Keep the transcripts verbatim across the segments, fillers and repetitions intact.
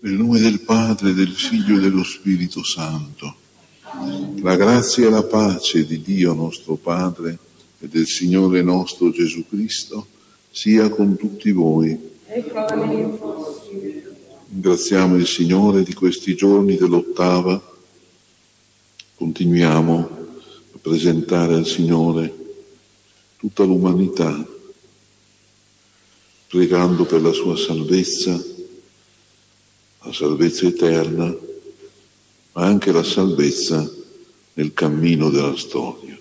Nel nome del Padre, del Figlio e dello Spirito Santo. La grazia e la pace di Dio nostro Padre e del Signore nostro Gesù Cristo sia con tutti voi. Ringraziamo il Signore di questi giorni dell'ottava. Continuiamo a presentare al Signore tutta l'umanità, pregando per la sua salvezza, la salvezza eterna, ma anche la salvezza nel cammino della storia.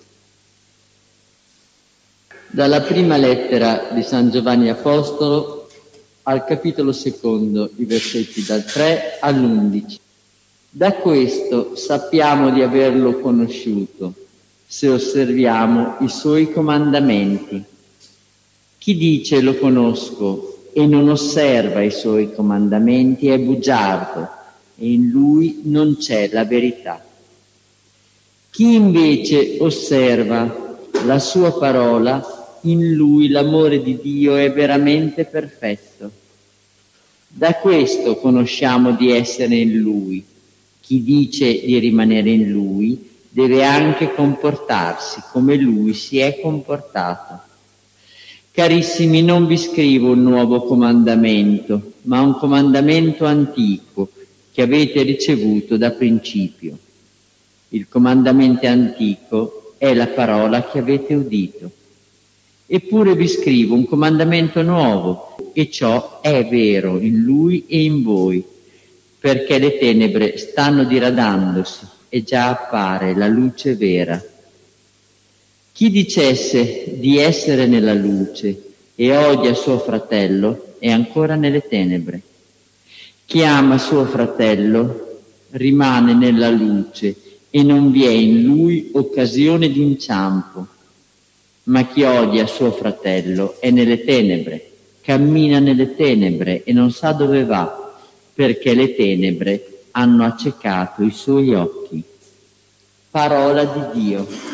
Dalla prima lettera di San Giovanni Apostolo al capitolo secondo, i versetti dal tre all'undici. Da questo sappiamo di averlo conosciuto, se osserviamo i suoi comandamenti. Chi dice lo conosco e non osserva i suoi comandamenti è bugiardo e in lui non c'è la verità. Chi invece osserva la sua parola, in lui l'amore di Dio è veramente perfetto. Da questo conosciamo di essere in lui. Chi dice di rimanere in lui deve anche comportarsi come lui si è comportato. Carissimi, non vi scrivo un nuovo comandamento, ma un comandamento antico che avete ricevuto da principio. Il comandamento antico è la parola che avete udito. Eppure vi scrivo un comandamento nuovo, e ciò è vero in lui e in voi, perché le tenebre stanno diradandosi e già appare la luce vera. Chi dicesse di essere nella luce e odia suo fratello è ancora nelle tenebre. Chi ama suo fratello rimane nella luce e non vi è in lui occasione di inciampo. Ma chi odia suo fratello è nelle tenebre, cammina nelle tenebre e non sa dove va, perché le tenebre hanno accecato i suoi occhi. Parola di Dio.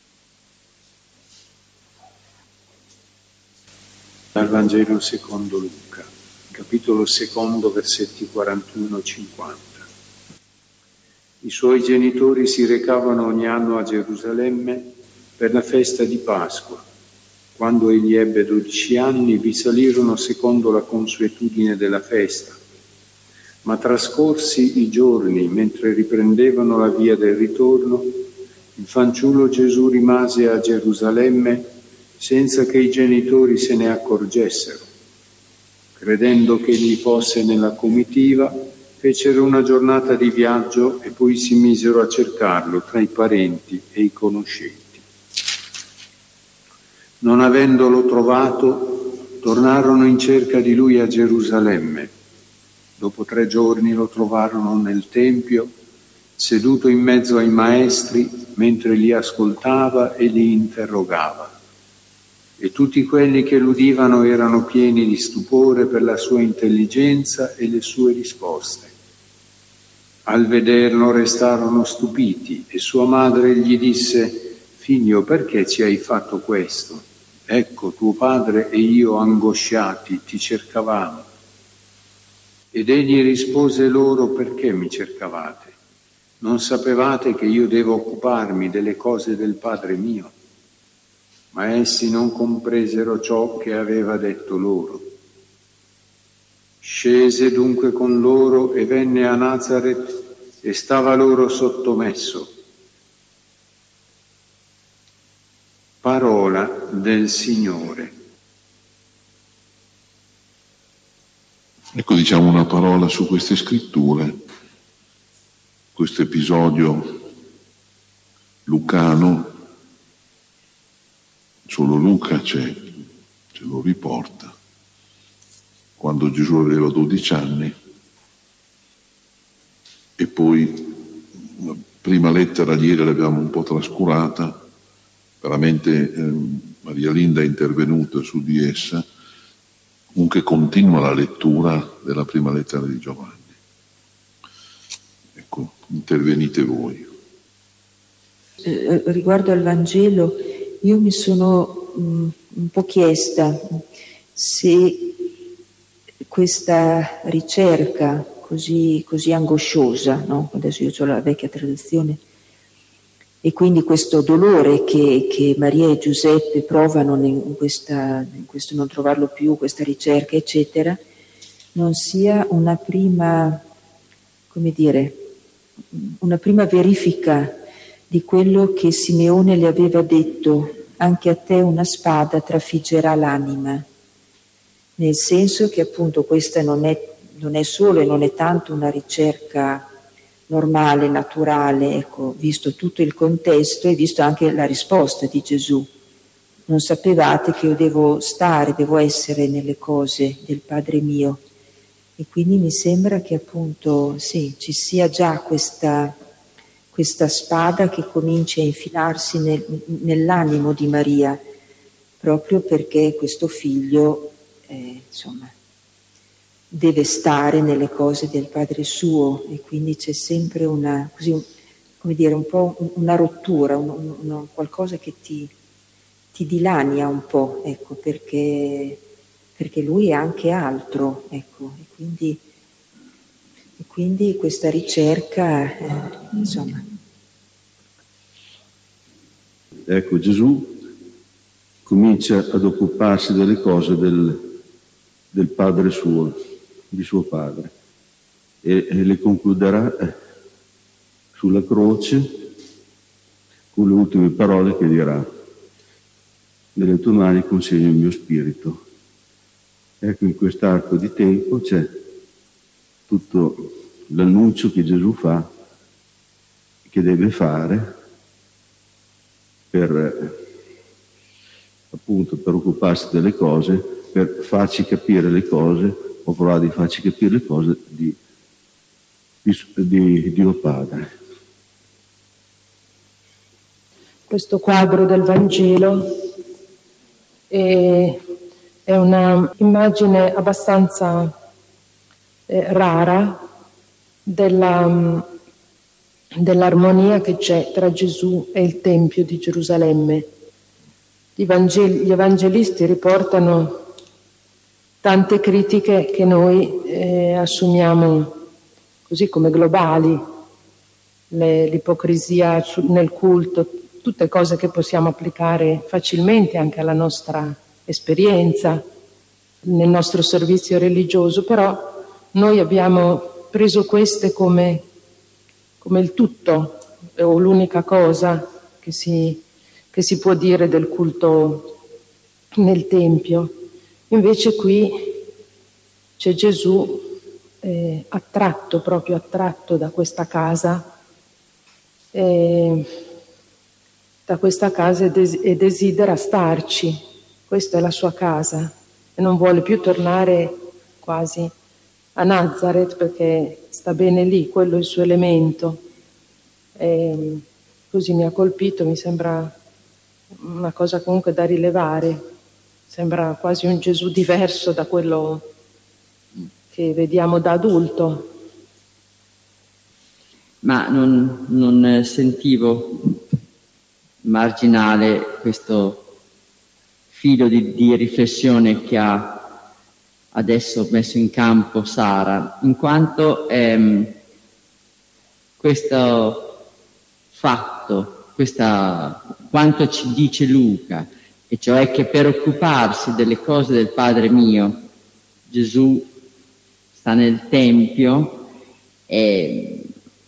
Dal Vangelo secondo Luca, capitolo secondo, versetti quarantuno cinquanta. I suoi genitori si recavano ogni anno a Gerusalemme per la festa di Pasqua. Quando egli ebbe dodici anni, vi salirono secondo la consuetudine della festa. Ma trascorsi i giorni, mentre riprendevano la via del ritorno, il fanciullo Gesù rimase a Gerusalemme senza che i genitori se ne accorgessero. Credendo che egli fosse nella comitiva, fecero una giornata di viaggio e poi si misero a cercarlo tra i parenti e i conoscenti. Non avendolo trovato, tornarono in cerca di lui a Gerusalemme. Dopo tre giorni lo trovarono nel Tempio, seduto in mezzo ai maestri, mentre li ascoltava e li interrogava. E tutti quelli che l'udivano erano pieni di stupore per la sua intelligenza e le sue risposte. Al vederlo restarono stupiti e sua madre gli disse: «Figlio, perché ci hai fatto questo? Ecco, tuo padre e io angosciati ti cercavamo». Ed egli rispose loro: «Perché mi cercavate? Non sapevate che io devo occuparmi delle cose del Padre mio?» Ma essi non compresero ciò che aveva detto loro. Scese dunque con loro e venne a Nazaret e stava loro sottomesso. Parola del Signore. Ecco, diciamo una parola su queste scritture, questo episodio lucano. Solo Luca ce, ce lo riporta. Quando Gesù aveva dodici anni, e poi la prima lettera ieri l'abbiamo un po' trascurata, veramente eh, Maria Linda è intervenuta su di essa, comunque continua la lettura della prima lettera di Giovanni. Ecco, intervenite voi. Eh, riguardo al Vangelo, io mi sono mh, un po' chiesta se questa ricerca così, così angosciosa, no? Adesso io ho la vecchia traduzione. E quindi questo dolore che, che Maria e Giuseppe provano in, questa, in questo non trovarlo più, questa ricerca, eccetera, non sia una prima, come dire, una prima verifica di quello che Simeone le aveva detto: anche a te una spada trafiggerà l'anima, nel senso che appunto questa non è, non è solo e non è tanto una ricerca normale, naturale, ecco, visto tutto il contesto e visto anche la risposta di Gesù. Non sapevate che io devo stare, devo essere nelle cose del Padre mio. E quindi mi sembra che appunto sì, ci sia già questa, questa spada che comincia a infilarsi nel, nell'animo di Maria, proprio perché questo figlio, eh, insomma, deve stare nelle cose del Padre suo, e quindi c'è sempre una, così, come dire, un po' una rottura, un, un, qualcosa che ti, ti dilania un po', ecco, perché, perché lui è anche altro, ecco, e quindi, e quindi questa ricerca, eh, insomma. Ecco, Gesù comincia ad occuparsi delle cose del, del Padre suo, di suo Padre, e, e le concluderà eh, sulla croce con le ultime parole che dirà: nelle tue mani consegno il mio spirito. Ecco, in quest'arco di tempo c'è tutto l'annuncio che Gesù fa, che deve fare per eh, appunto per occuparsi delle cose, per farci capire le cose, o provare di farci capire le cose di, di, di Dio Padre. Questo quadro del Vangelo è, è una immagine abbastanza eh, rara della, dell'armonia che c'è tra Gesù e il Tempio di Gerusalemme. Gli, Vangeli, gli evangelisti riportano tante critiche che noi eh, assumiamo così come globali, Le, l'ipocrisia su, nel culto, tutte cose che possiamo applicare facilmente anche alla nostra esperienza, nel nostro servizio religioso, però noi abbiamo preso queste come, come il tutto o l'unica cosa che si, che si può dire del culto nel Tempio. Invece qui c'è Gesù eh, attratto, proprio attratto da questa casa, eh, da questa casa e, des- e desidera starci. Questa è la sua casa e non vuole più tornare quasi a Nazareth perché sta bene lì, quello è il suo elemento. E così mi ha colpito, mi sembra una cosa comunque da rilevare. Sembra quasi un Gesù diverso da quello che vediamo da adulto. Ma non, non sentivo marginale questo filo di, di riflessione che ha adesso messo in campo Sara, in quanto ehm, questo fatto, questa, quanto ci dice Luca, e cioè che per occuparsi delle cose del Padre mio Gesù sta nel Tempio, e,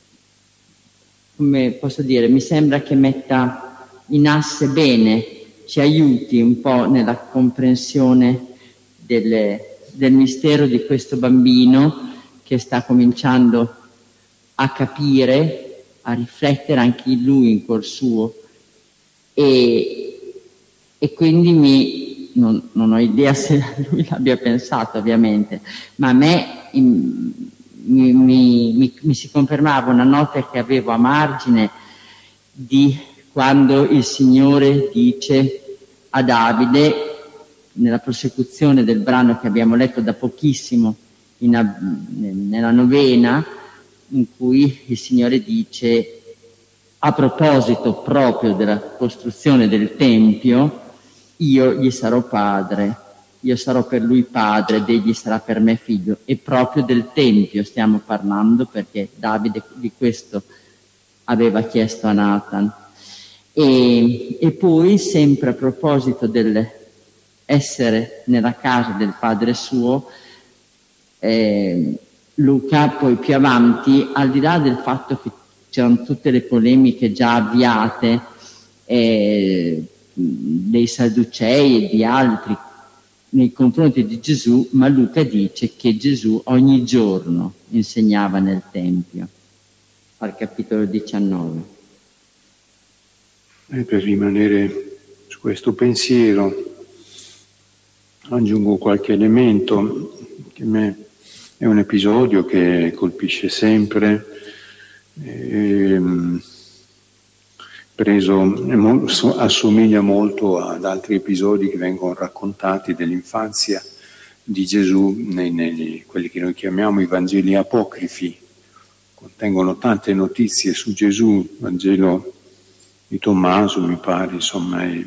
come posso dire, mi sembra che metta in asse bene, ci aiuti un po' nella comprensione delle, del mistero di questo bambino che sta cominciando a capire, a riflettere anche lui in cuor suo, e E quindi mi, non, non ho idea se lui l'abbia pensato ovviamente, ma a me in, mi, mi, mi, mi si confermava una nota che avevo a margine di quando il Signore dice a Davide, nella prosecuzione del brano che abbiamo letto da pochissimo in, nella novena, in cui il Signore dice, a proposito proprio della costruzione del Tempio, io gli sarò padre io sarò per lui padre ed egli sarà per me figlio. E proprio del Tempio stiamo parlando, perché Davide di questo aveva chiesto a Nathan. E, e poi, sempre a proposito dell'essere nella casa del padre suo, eh, Luca poi più avanti, al di là del fatto che c'erano tutte le polemiche già avviate eh, dei Sadducei e di altri nei confronti di Gesù, ma Luca dice che Gesù ogni giorno insegnava nel Tempio, al capitolo diciannove. E per rimanere su questo pensiero aggiungo qualche elemento che me è un episodio che colpisce sempre, ehm, preso, assomiglia molto ad altri episodi che vengono raccontati dell'infanzia di Gesù nei, nei quelli che noi chiamiamo i Vangeli apocrifi. Contengono tante notizie su Gesù, il Vangelo di Tommaso mi pare, insomma, e,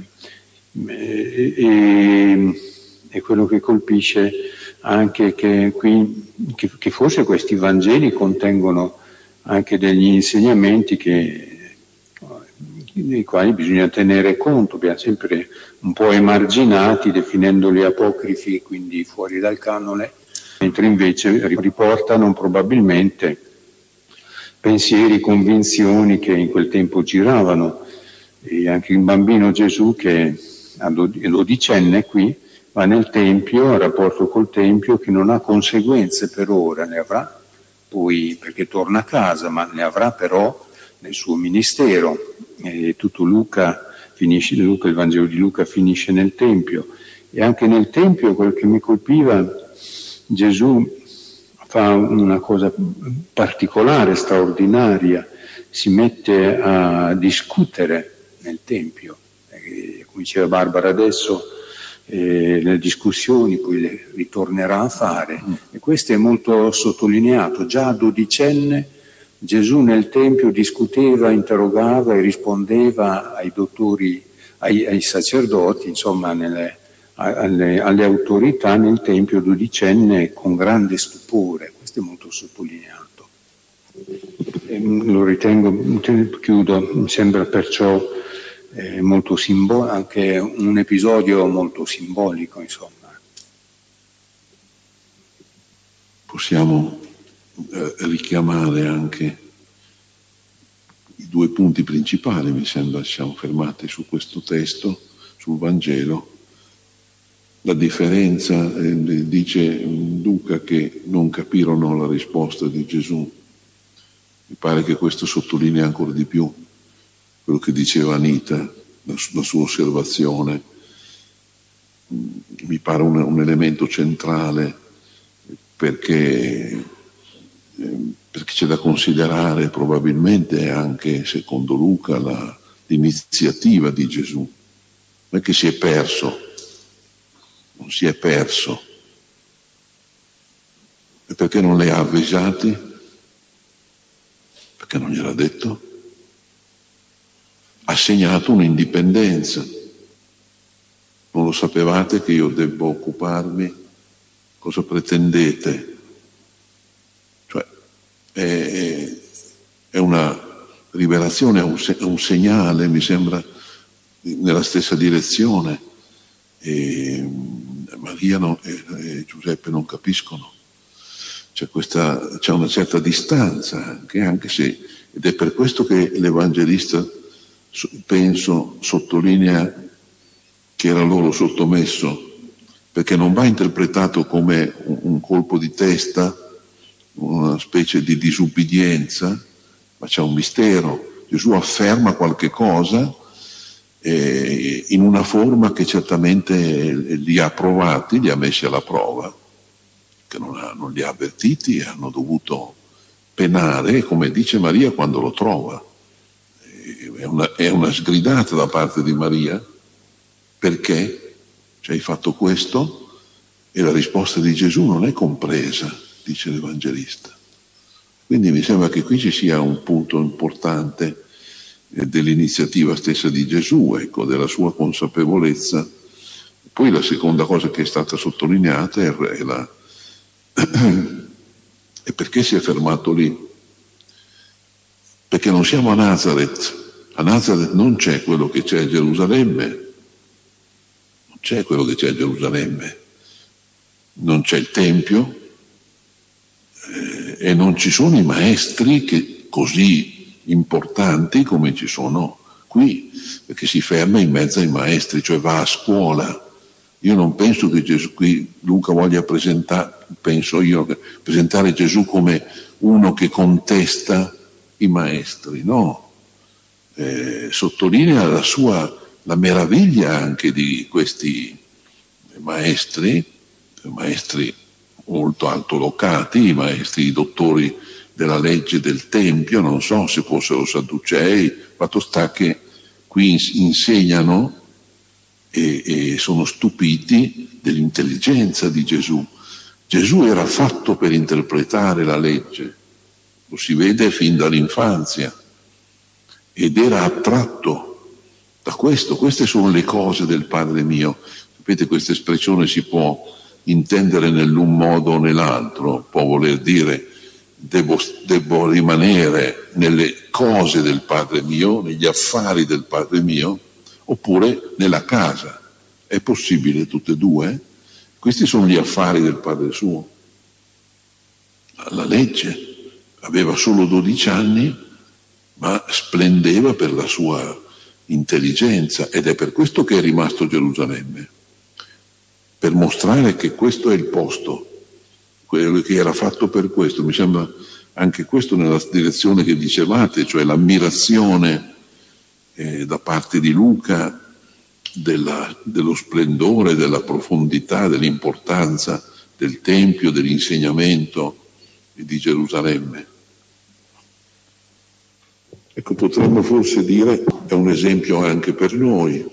e, e quello che colpisce anche che qui, che, che forse questi Vangeli contengono anche degli insegnamenti che dei quali bisogna tenere conto, abbiamo sempre un po' emarginati definendoli apocrifi, quindi fuori dal canone, mentre invece riportano probabilmente pensieri, convinzioni che in quel tempo giravano. E anche il bambino Gesù che è dodicenne qui va nel Tempio, ha rapporto col Tempio che non ha conseguenze per ora, ne avrà poi perché torna a casa, ma ne avrà però nel suo ministero. E tutto Luca finisce, Luca, il Vangelo di Luca finisce nel Tempio, e anche nel Tempio quel che mi colpiva, Gesù fa una cosa particolare, straordinaria, si mette a discutere nel Tempio, eh, come diceva Barbara adesso, eh, le discussioni poi le ritornerà a fare, mm. e questo è molto sottolineato. Già a dodicenne Gesù nel Tempio discuteva, interrogava e rispondeva ai dottori, ai, ai sacerdoti, insomma nelle, alle, alle autorità nel Tempio dodicenne con grande stupore. Questo è molto sottolineato. E lo ritengo, chiudo, mi sembra perciò eh, molto simbolico, anche un episodio molto simbolico, insomma. Possiamo eh, richiamare anche i due punti principali, mi sembra, siamo fermati su questo testo, sul Vangelo. La differenza, eh, dice Luca che non capirono la risposta di Gesù. Mi pare che questo sottolinea ancora di più quello che diceva Anita, la, la sua osservazione. Mi pare un, un elemento centrale perché, eh, perché c'è da considerare probabilmente anche, secondo Luca, la, l'iniziativa di Gesù. Non è che si è perso, non si è perso. E perché non le ha avvisati? Perché non gliel'ha detto? Ha segnato un'indipendenza. Non lo sapevate che io debbo occuparmi? Cosa pretendete? Cioè, è, è una rivelazione, è un, è un segnale, mi sembra, nella stessa direzione. E Maria non, e, e Giuseppe non capiscono. C'è, questa, c'è una certa distanza anche, anche se, ed è per questo che l'Evangelista, penso, sottolinea che era loro sottomesso, perché non va interpretato come un, un colpo di testa, una specie di disubbidienza, ma c'è un mistero. Gesù afferma qualche cosa eh, in una forma che certamente li ha provati, li ha messi alla prova, che non, ha, non li ha avvertiti e hanno dovuto penare, come dice Maria quando lo trova. È una, è una sgridata da parte di Maria, perché ci hai fatto questo? E la risposta di Gesù non è compresa, dice l'Evangelista. Quindi mi sembra che qui ci sia un punto importante eh, dell'iniziativa stessa di Gesù, ecco, della sua consapevolezza poi la seconda cosa che è stata sottolineata è, è la e perché si è fermato lì? Perché non siamo a Nazareth. A Nazareth non c'è quello che c'è a Gerusalemme, non c'è quello che c'è a Gerusalemme, non c'è il Tempio eh, e non ci sono i maestri che, così importanti come ci sono qui, perché si ferma in mezzo ai maestri, cioè va a scuola. Io non penso che Gesù, qui Luca voglia presentare, penso io, presentare Gesù come uno che contesta i maestri, no. Eh, sottolinea la sua, la meraviglia anche di questi maestri, maestri molto altolocati, i maestri, i dottori della legge del Tempio, non so se fossero sadducei, fatto sta che qui insegnano e, e sono stupiti dell'intelligenza di Gesù. Gesù era fatto per interpretare la legge, lo si vede fin dall'infanzia, ed era attratto da questo. Queste sono le cose del Padre mio. Sapete, questa espressione si può intendere nell'un modo o nell'altro, può voler dire devo, devo rimanere nelle cose del Padre mio, negli affari del Padre mio, oppure nella casa. È possibile tutte e due? Questi sono gli affari del Padre suo. La legge aveva solo dodici anni, ma splendeva per la sua intelligenza, ed è per questo che è rimasto a Gerusalemme, per mostrare che questo è il posto, quello che era fatto per questo. Mi sembra anche questo nella direzione che dicevate, cioè l'ammirazione eh, da parte di Luca della, dello splendore, della profondità, dell'importanza del Tempio, dell'insegnamento di Gerusalemme. Ecco, potremmo forse dire, è un esempio anche per noi.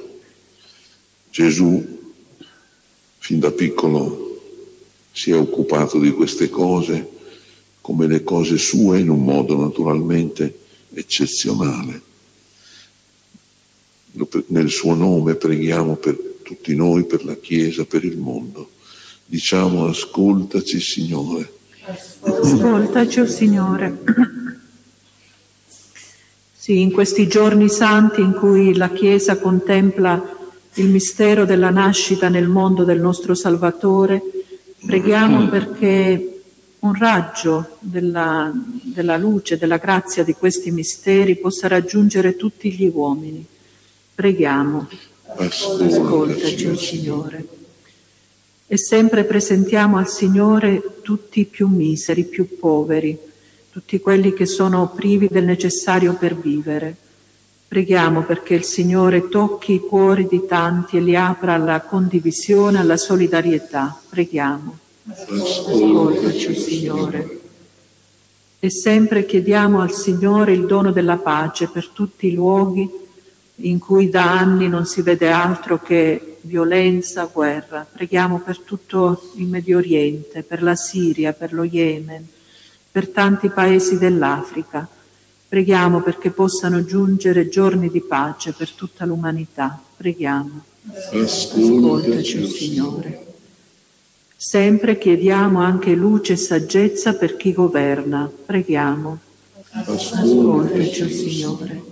Gesù, fin da piccolo, si è occupato di queste cose come le cose sue, in un modo naturalmente eccezionale. Nel suo nome preghiamo per tutti noi, per la Chiesa, per il mondo. Diciamo: ascoltaci, Signore. Ascoltaci, o Signore. Sì, in questi giorni santi in cui la Chiesa contempla il mistero della nascita nel mondo del nostro Salvatore, preghiamo perché un raggio della, della luce, della grazia di questi misteri possa raggiungere tutti gli uomini. Preghiamo. Ascoltaci, o Signore. E sempre presentiamo al Signore tutti i più miseri, più poveri, tutti quelli che sono privi del necessario per vivere. Preghiamo perché il Signore tocchi i cuori di tanti e li apra alla condivisione, alla solidarietà. Preghiamo. Ascoltaci, Signore. E sempre chiediamo al Signore il dono della pace per tutti i luoghi in cui da anni non si vede altro che violenza, guerra. Preghiamo per tutto il Medio Oriente, per la Siria, per lo Yemen, per tanti paesi dell'Africa. Preghiamo perché possano giungere giorni di pace per tutta l'umanità. Preghiamo. Ascoltaci, Signore. Sempre chiediamo anche luce e saggezza per chi governa. Preghiamo. Ascoltaci, Signore.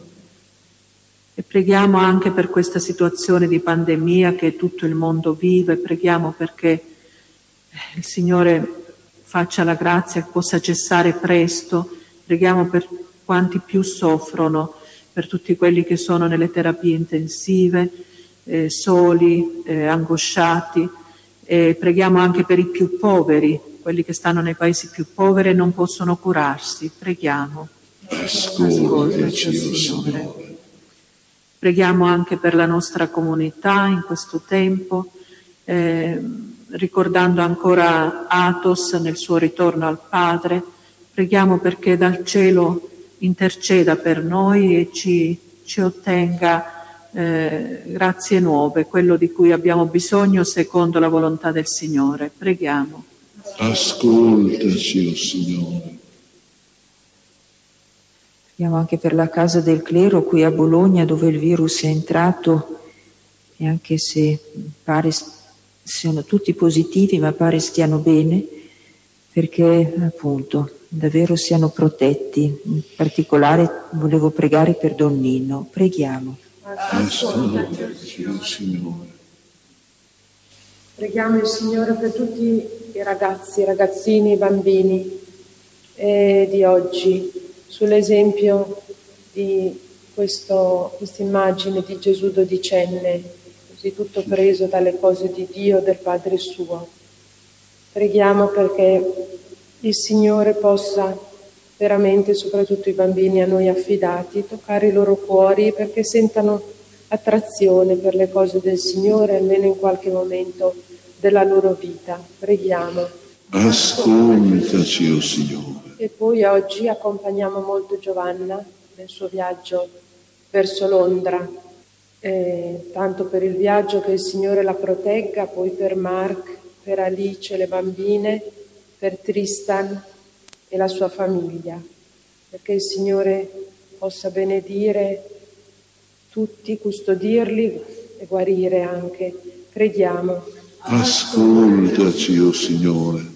E preghiamo anche per questa situazione di pandemia che tutto il mondo vive. Preghiamo perché il Signore faccia la grazia che possa cessare presto. Preghiamo per quanti più soffrono, per tutti quelli che sono nelle terapie intensive, eh, soli, eh, angosciati. E preghiamo anche per i più poveri, quelli che stanno nei paesi più poveri e non possono curarsi. Preghiamo. Ascoltaci, Signore. Preghiamo anche per la nostra comunità in questo tempo, eh, ricordando ancora Athos nel suo ritorno al Padre. Preghiamo perché dal cielo interceda per noi e ci, ci ottenga eh, grazie nuove, quello di cui abbiamo bisogno secondo la volontà del Signore. Preghiamo. Ascoltaci, o Signore. Preghiamo anche per la casa del clero qui a Bologna, dove il virus è entrato e anche se pare siano tutti positivi, ma pare stiano bene, perché appunto davvero siano protetti. In particolare volevo pregare per Don Nino. Preghiamo. Ascoltaci, oh Signore. Preghiamo il Signore per tutti i ragazzi, i ragazzini, i bambini eh, di oggi, sull'esempio di questa immagine di Gesù dodicenne, così tutto preso dalle cose di Dio, del Padre suo. Preghiamo perché il Signore possa veramente, soprattutto i bambini a noi affidati, toccare i loro cuori perché sentano attrazione per le cose del Signore, almeno in qualche momento della loro vita. Preghiamo. Ascoltaci, oh Signore. E poi oggi accompagniamo molto Giovanna nel suo viaggio verso Londra, eh, tanto per il viaggio che il Signore la protegga, poi per Mark, per Alice, le bambine, per Tristan e la sua famiglia, perché il Signore possa benedire tutti, custodirli e guarire anche. Preghiamo. Ascoltaci, oh Signore.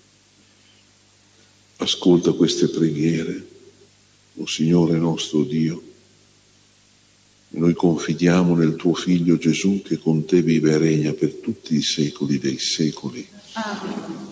Ascolta queste preghiere, oh Signore nostro Dio. Noi confidiamo nel tuo Figlio Gesù che con te vive e regna per tutti i secoli dei secoli. Amen.